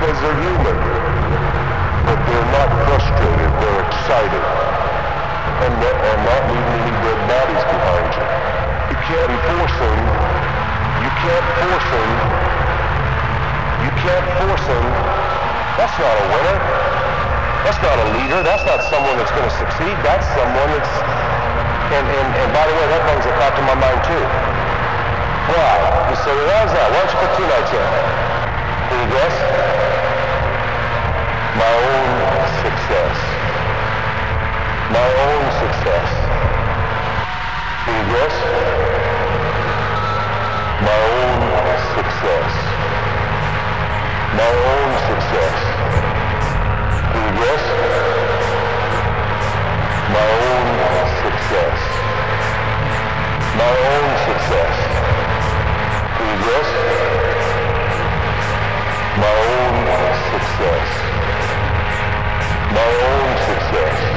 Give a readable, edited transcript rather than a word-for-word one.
because they're human. But they're not frustrated, they're excited. And not leaving any dead bodies behind you. You can't force them. You can't force them. You can't force them. That's not a winner. That's not a leader. That's not someone that's going to succeed. That's someone that's... And by the way, that brings a thought to my mind too. Why? You say, well, why is that? Why don't you put 2 nights in? Can you guess? My own success. My own success. Can you guess? My own success. My own success. Can you guess? My own success. My own success. Can you guess? My own success. My own success.